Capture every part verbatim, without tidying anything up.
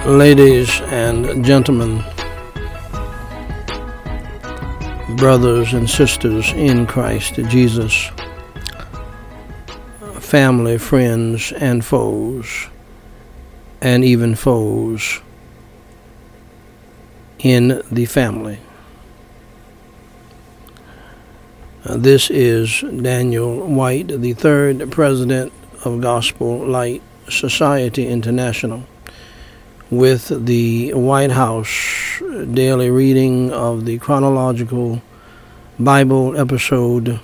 Ladies and gentlemen, brothers and sisters in Christ Jesus, family, friends, and foes, and even foes in the family. Uh, this is Daniel White, the third president of Gospel Light Society International, with the White House daily reading of the chronological Bible episode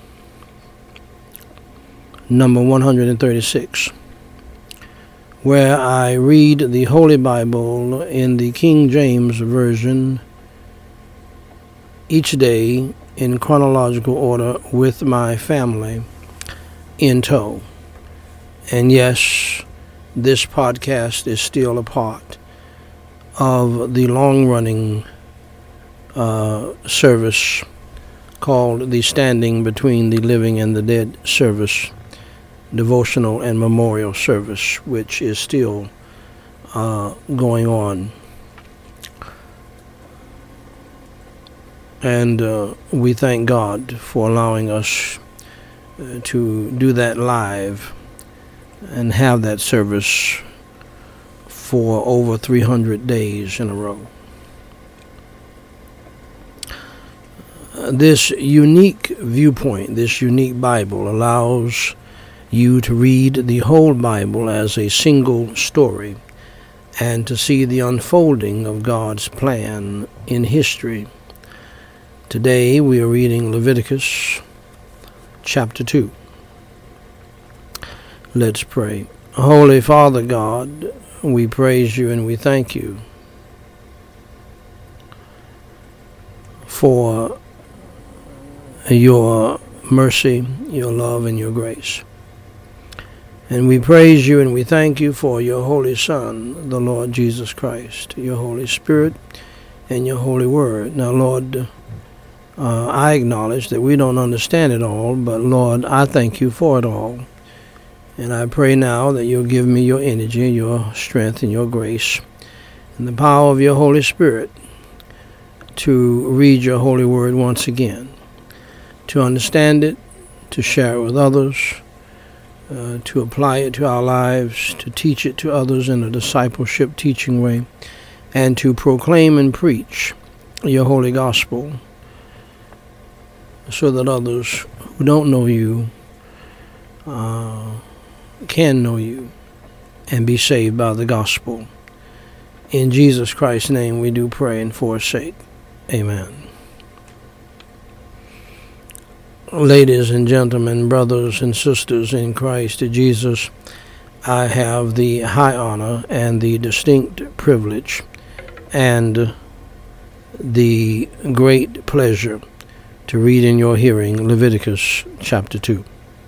number one hundred thirty-six, where I read the Holy Bible in the King James Version each day in chronological order with my family in tow. And yes, this podcast is still a part of the long-running uh, service called the Standing Between the Living and the Dead service, devotional and memorial service, which is still uh, going on. And uh, we thank God for allowing us uh, to do that live and have that service for over three hundred days in a row. Uh, this unique viewpoint, this unique Bible, allows you to read the whole Bible as a single story and to see the unfolding of God's plan in history. Today we are reading Leviticus chapter two. Let's pray. Holy Father God, we praise you and we thank you for your mercy, your love, and your grace. And we praise you and we thank you for your Holy Son, the Lord Jesus Christ, your Holy Spirit, and your Holy Word. Now, Lord, uh, I acknowledge that we don't understand it all, but Lord, I thank you for it all. And I pray now that you'll give me your energy, your strength, and your grace, and the power of your Holy Spirit to read your holy word once again, to understand it, to share it with others, uh, to apply it to our lives, to teach it to others in a discipleship teaching way, and to proclaim and preach your holy gospel so that others who don't know you uh, can know you and be saved by the gospel. In Jesus Christ's name we do pray and forsake. Amen. Ladies and gentlemen, brothers and sisters in Christ Jesus, I have the high honor and the distinct privilege and the great pleasure to read in your hearing Leviticus chapter two.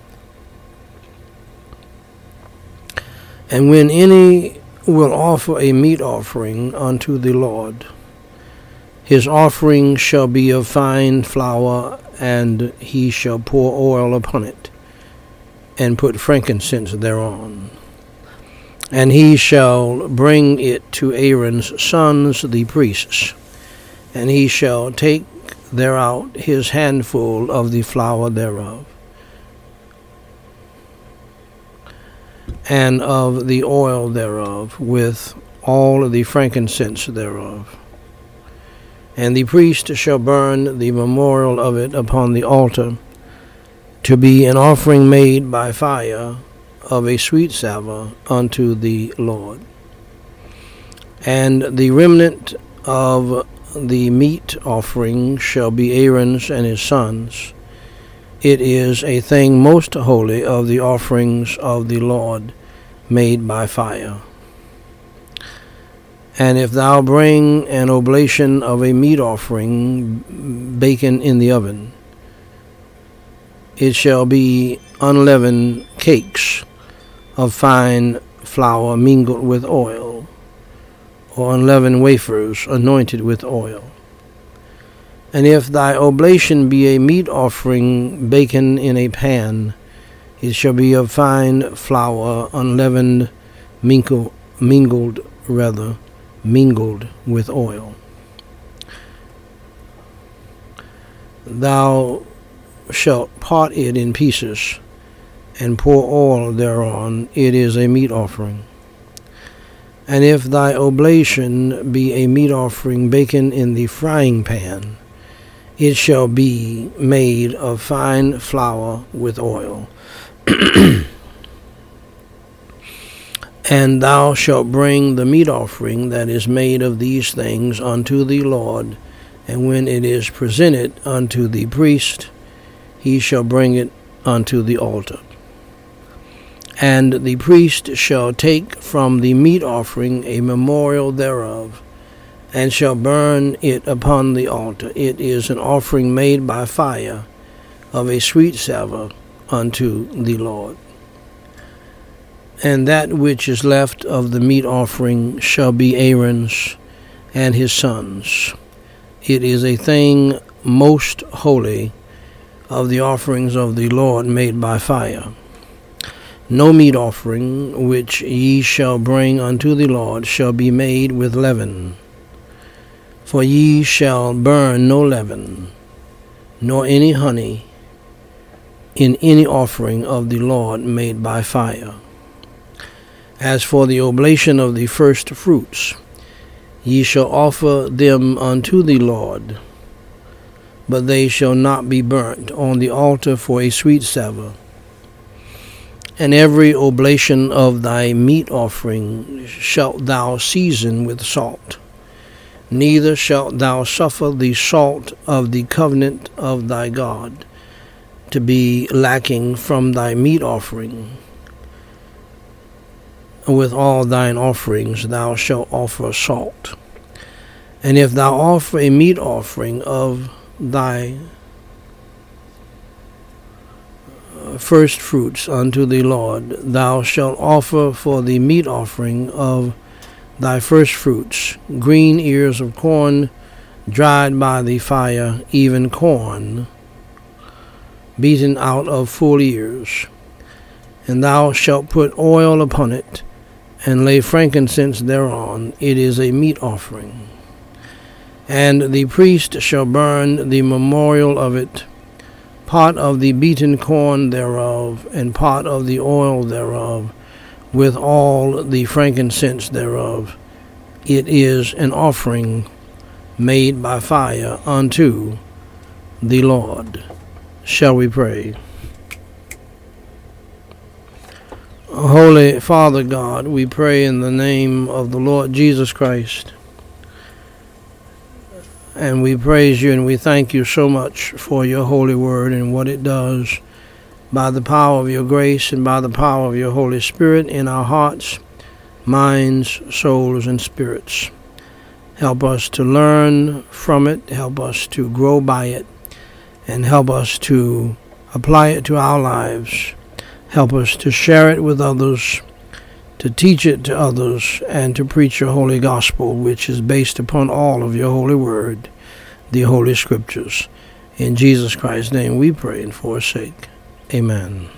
And when any will offer a meat offering unto the Lord, his offering shall be of fine flour, and he shall pour oil upon it, and put frankincense thereon. And he shall bring it to Aaron's sons the priests, and he shall take thereout his handful of the flour thereof, and of the oil thereof, with all the frankincense thereof. And the priest shall burn the memorial of it upon the altar, to be an offering made by fire of a sweet savour unto the Lord. And the remnant of the meat offering shall be Aaron's and his sons. It is a thing most holy of the offerings of the Lord made by fire. And if thou bring an oblation of a meat offering baken in the oven, it shall be unleavened cakes of fine flour mingled with oil, or unleavened wafers anointed with oil. And if thy oblation be a meat offering baken in a pan, it shall be of fine flour, unleavened, mingled, mingled rather, mingled with oil. Thou shalt part it in pieces, and pour oil thereon. It is a meat offering. And if thy oblation be a meat offering baken in the frying pan, it shall be made of fine flour with oil. And thou shalt bring the meat offering that is made of these things unto the Lord, and when it is presented unto the priest, he shall bring it unto the altar. And the priest shall take from the meat offering a memorial thereof, and shall burn it upon the altar. It is an offering made by fire of a sweet savour unto the Lord. And that which is left of the meat offering shall be Aaron's and his sons. It is a thing most holy of the offerings of the Lord made by fire. No meat offering which ye shall bring unto the Lord shall be made with leaven. For ye shall burn no leaven, nor any honey, in any offering of the Lord made by fire. As for the oblation of the first fruits, ye shall offer them unto the Lord, but they shall not be burnt on the altar for a sweet savour. And every oblation of thy meat offering shalt thou season with salt. Neither shalt thou suffer the salt of the covenant of thy God to be lacking from thy meat offering. With all thine offerings thou shalt offer salt. And if thou offer a meat offering of thy first fruits unto the Lord, thou shalt offer for the meat offering of thy first fruits green ears of corn dried by the fire, even corn beaten out of full ears. And thou shalt put oil upon it, and lay frankincense thereon. It is a meat offering. And the priest shall burn the memorial of it, part of the beaten corn thereof, and part of the oil thereof, with all the frankincense thereof. It is an offering made by fire unto the Lord. Shall we pray? Holy Father God, we pray in the name of the Lord Jesus Christ. And we praise you and we thank you so much for your holy word and what it does by the power of your grace and by the power of your Holy Spirit in our hearts, minds, souls, and spirits. Help us to learn from it, help us to grow by it, and help us to apply it to our lives. Help us to share it with others, to teach it to others, and to preach your holy gospel, which is based upon all of your holy word, the Holy Scriptures. In Jesus Christ's name we pray and forsake. Amen.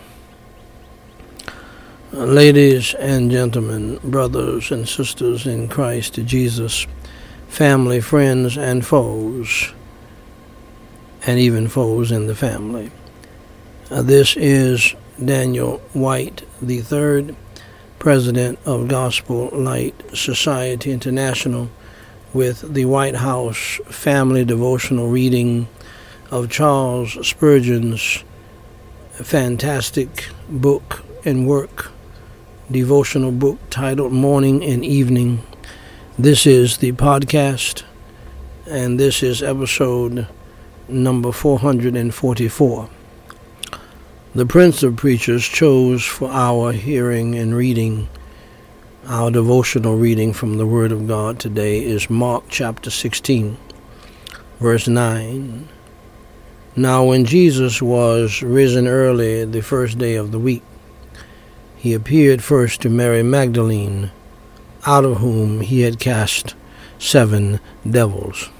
Uh, ladies and gentlemen, brothers and sisters in Christ Jesus, family, friends, and foes, and even foes in the family. Uh, this is Daniel White the third, President of Gospel Light Society International, with the White House Family Devotional reading of Charles Spurgeon's fantastic book and work, devotional book titled Morning and Evening. This is the podcast, and this is episode number four hundred forty-four. The Prince of Preachers chose for our hearing and reading, our devotional reading from the Word of God today is Mark chapter sixteen, verse nine. Now when Jesus was risen early the first day of the week, he appeared first to Mary Magdalene, out of whom he had cast seven devils.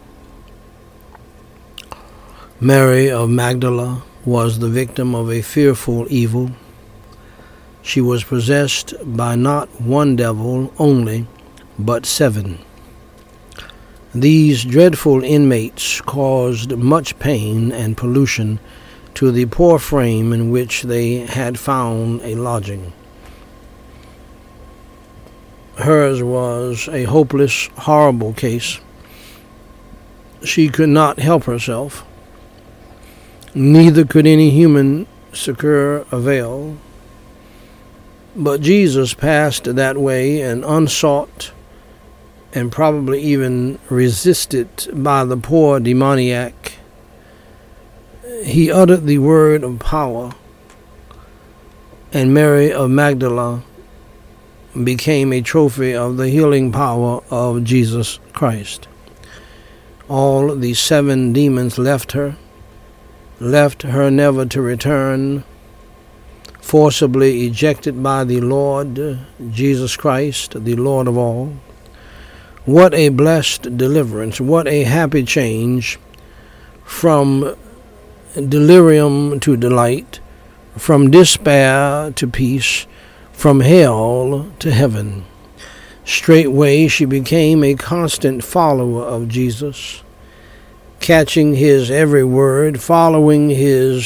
Mary of Magdala was the victim of a fearful evil. She was possessed by not one devil only, but seven. These dreadful inmates caused much pain and pollution to the poor frame in which they had found a lodging. Hers was a hopeless, horrible case. She could not help herself. Neither could any human succor avail. But Jesus passed that way, and unsought and probably even resisted by the poor demoniac, he uttered the word of power, and Mary of Magdala became a trophy of the healing power of Jesus Christ. All the seven demons left her, left her never to return, forcibly ejected by the Lord Jesus Christ, the Lord of all. What a blessed deliverance, what a happy change from delirium to delight, from despair to peace, from hell to heaven. Straightway she became a constant follower of Jesus, catching his every word, following his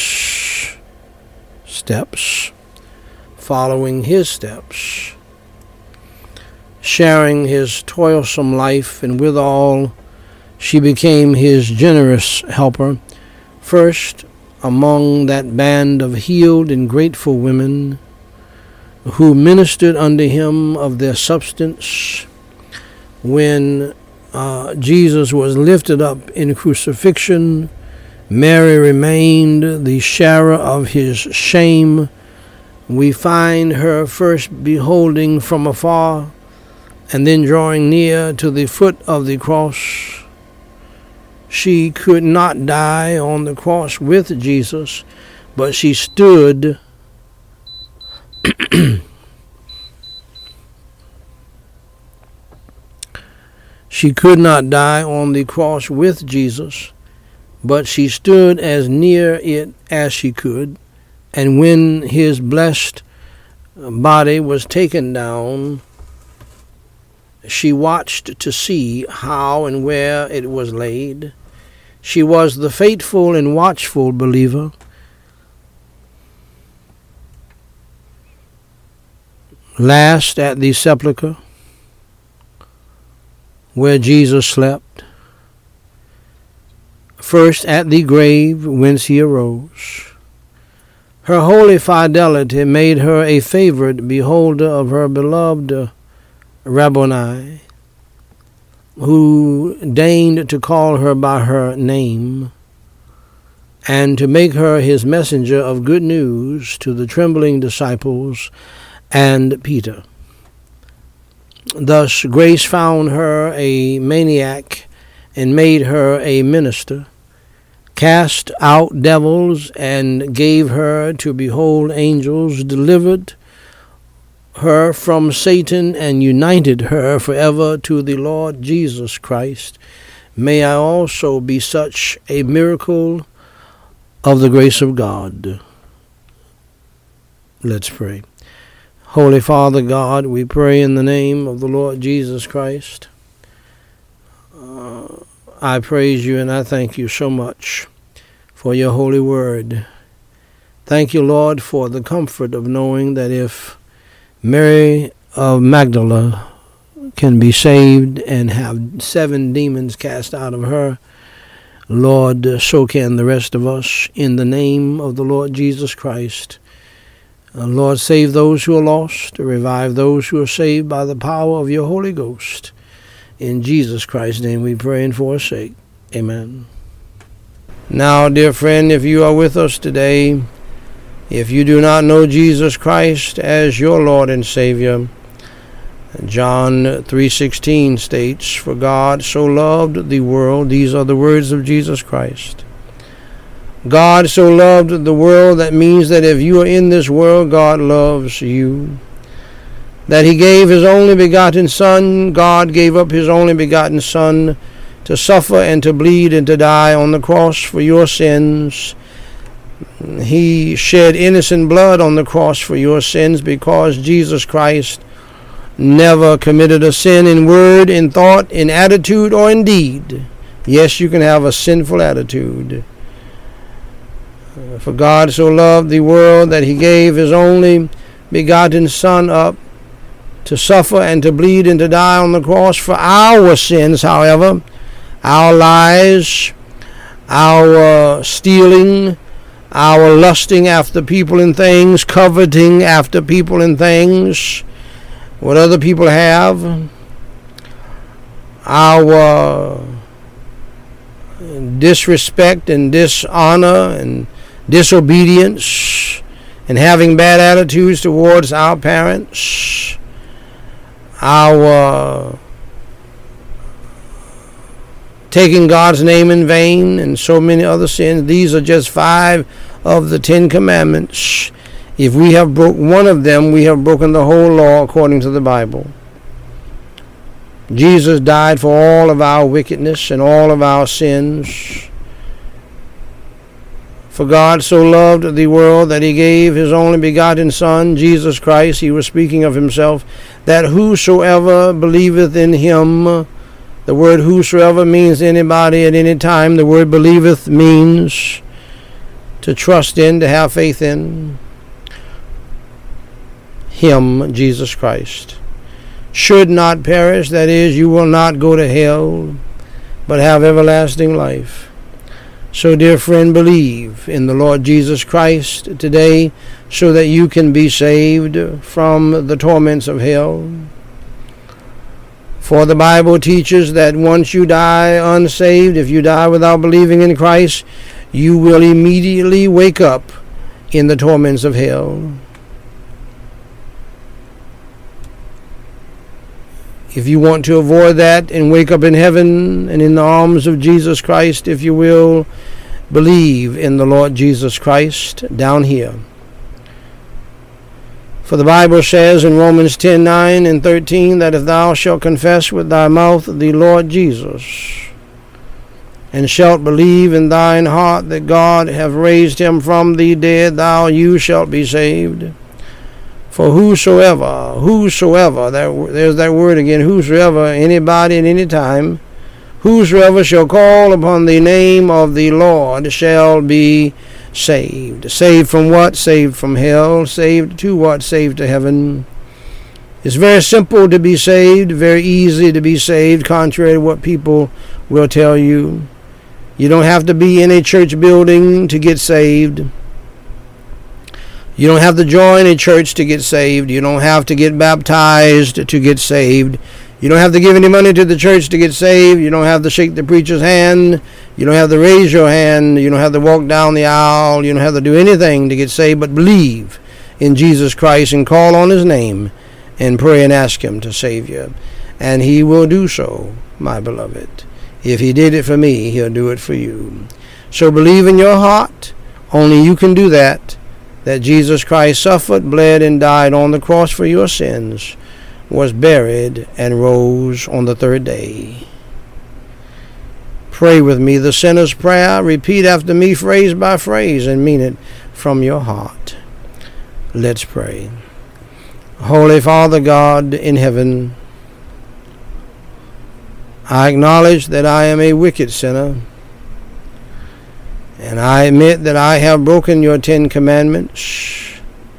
steps, following his steps, sharing his toilsome life, and withal she became his generous helper, first among that band of healed and grateful women who ministered unto him of their substance when uh, Jesus was lifted up in crucifixion. Mary remained the sharer of his shame. We find her first beholding from afar, and then drawing near to the foot of the cross. She could not die on the cross with Jesus, but she stood she could not die on the cross with Jesus, but she stood as near it as she could, and when his blessed body was taken down, she watched to see how and where it was laid. She was the faithful and watchful believer. Last at the sepulchre where Jesus slept. First at the grave whence he arose. Her holy fidelity made her a favored beholder of her beloved Rabboni, who deigned to call her by her name, and to make her his messenger of good news to the trembling disciples and Peter. Thus grace found her a maniac and made her a minister, cast out devils and gave her to behold angels, delivered her from Satan and united her forever to the Lord Jesus Christ. May I also be such a miracle of the grace of God. Let's pray. Holy Father God, we pray in the name of the Lord Jesus Christ. Uh, I praise you and I thank you so much for your holy word. Thank you, Lord, for the comfort of knowing that if Mary of Magdala can be saved and have seven demons cast out of her, Lord, so can the rest of us in the name of the Lord Jesus Christ. Uh, Lord, save those who are lost, revive those who are saved by the power of your Holy Ghost. In Jesus Christ's name we pray and forsake. Amen. Now, dear friend, if you are with us today, if you do not know Jesus Christ as your Lord and Savior, John three sixteen states, "For God so loved the world," these are the words of Jesus Christ. God so loved the world, that means that if you are in this world, God loves you. That he gave his only begotten Son, God gave up his only begotten Son to suffer and to bleed and to die on the cross for your sins. He shed innocent blood on the cross for your sins because Jesus Christ never committed a sin in word, in thought, in attitude, or in deed. Yes, you can have a sinful attitude. For God so loved the world that he gave his only begotten Son up to suffer and to bleed and to die on the cross for our sins, however, our lies, our stealing, our lusting after people and things, coveting after people and things, what other people have, our disrespect and dishonor and disobedience and having bad attitudes towards our parents, our taking God's name in vain, and so many other sins. These are just five of the Ten Commandments. If we have broke one of them, we have broken the whole law according to the Bible. Jesus died for all of our wickedness and all of our sins. For God so loved the world that he gave his only begotten Son, Jesus Christ, he was speaking of himself, that whosoever believeth in him, the word whosoever means anybody at any time. The word believeth means to trust in, to have faith in him, Jesus Christ. Should not perish, that is, you will not go to hell, but have everlasting life. So, dear friend, believe in the Lord Jesus Christ today so that you can be saved from the torments of hell. For the Bible teaches that once you die unsaved, if you die without believing in Christ, you will immediately wake up in the torments of hell. If you want to avoid that and wake up in heaven and in the arms of Jesus Christ, if you will, believe in the Lord Jesus Christ down here. For the Bible says in Romans ten, nine and thirteen that if thou shalt confess with thy mouth the Lord Jesus, and shalt believe in thine heart that God hath raised him from the dead, thou you shalt be saved. For whosoever, whosoever, that, there's that word again, whosoever, anybody at any time, whosoever shall call upon the name of the Lord shall be saved. Saved from what? Saved from hell. Saved to what? Saved to heaven. It's very simple to be saved, very easy to be saved, contrary to what people will tell you. You don't have to be in a church building to get saved. You don't have to join a church to get saved. You don't have to get baptized to get saved. You don't have to give any money to the church to get saved. You don't have to shake the preacher's hand. You don't have to raise your hand. You don't have to walk down the aisle. You don't have to do anything to get saved, but believe in Jesus Christ and call on his name and pray and ask him to save you. And he will do so, my beloved. If he did it for me, he'll do it for you. So believe in your heart. Only you can do that. That Jesus Christ suffered, bled, and died on the cross for your sins, was buried, and rose on the third day. Pray with me the sinner's prayer. Repeat after me phrase by phrase and mean it from your heart. Let's pray. Holy Father God in heaven, I acknowledge that I am a wicked sinner, and I admit that I have broken your Ten Commandments.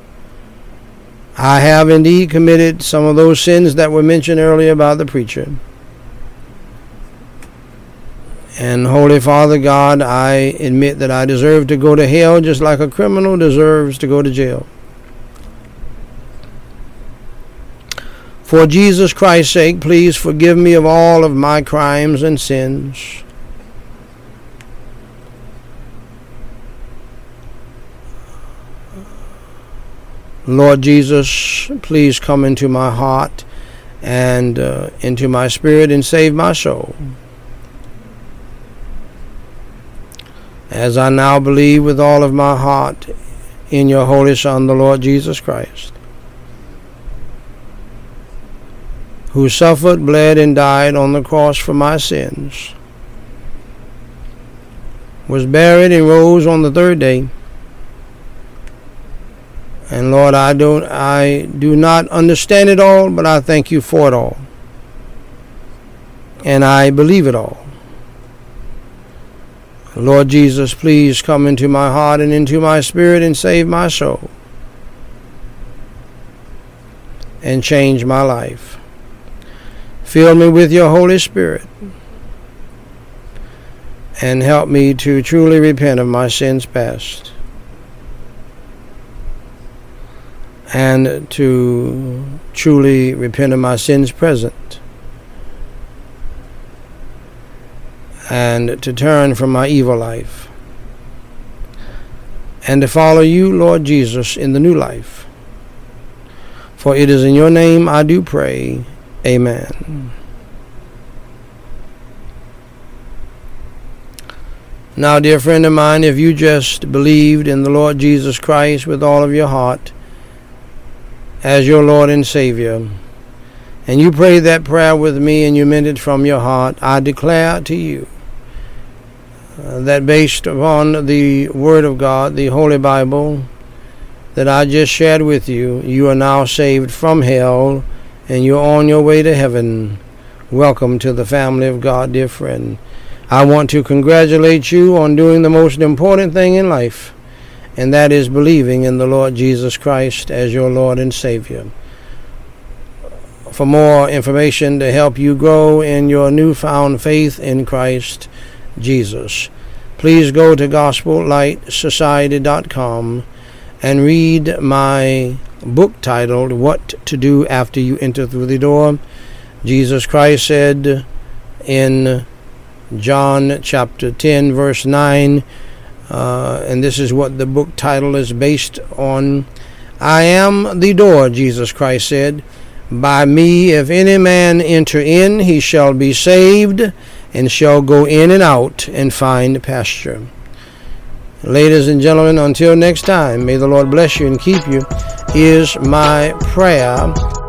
I have indeed committed some of those sins that were mentioned earlier by the preacher. And Holy Father God, I admit that I deserve to go to hell just like a criminal deserves to go to jail. For Jesus Christ's sake, please forgive me of all of my crimes and sins. Lord Jesus, please come into my heart and uh, into my spirit and save my soul. As I now believe with all of my heart in your Holy Son, the Lord Jesus Christ, who suffered, bled, and died on the cross for my sins, was buried and rose on the third day, And Lord, I don't I do not understand it all, but I thank you for it all. And I believe it all. Lord Jesus, please come into my heart and into my spirit and save my soul. And change my life. Fill me with your Holy Spirit. And help me to truly repent of my sins past. And to truly repent of my sins present. And to turn from my evil life. And to follow you, Lord Jesus, in the new life. For it is in your name I do pray. Amen. Now, dear friend of mine, if you just believed in the Lord Jesus Christ with all of your heart as your Lord and Savior, and you prayed that prayer with me and you meant it from your heart, I declare to you uh, that based upon the Word of God, the Holy Bible, that I just shared with you, you are now saved from hell and you're on your way to heaven. Welcome to the family of God, dear friend. I want to congratulate you on doing the most important thing in life, and that is believing in the Lord Jesus Christ as your Lord and Savior. For more information to help you grow in your newfound faith in Christ Jesus, please go to gospel light society dot com and read my book titled What to Do After You Enter Through the Door. Jesus Christ said in John chapter ten, verse nine, uh, and this is what the book title is based on. I am the door, Jesus Christ said. By me, if any man enter in, he shall be saved, and shall go in and out and find pasture. Ladies and gentlemen, until next time, may the Lord bless you and keep you, is my prayer.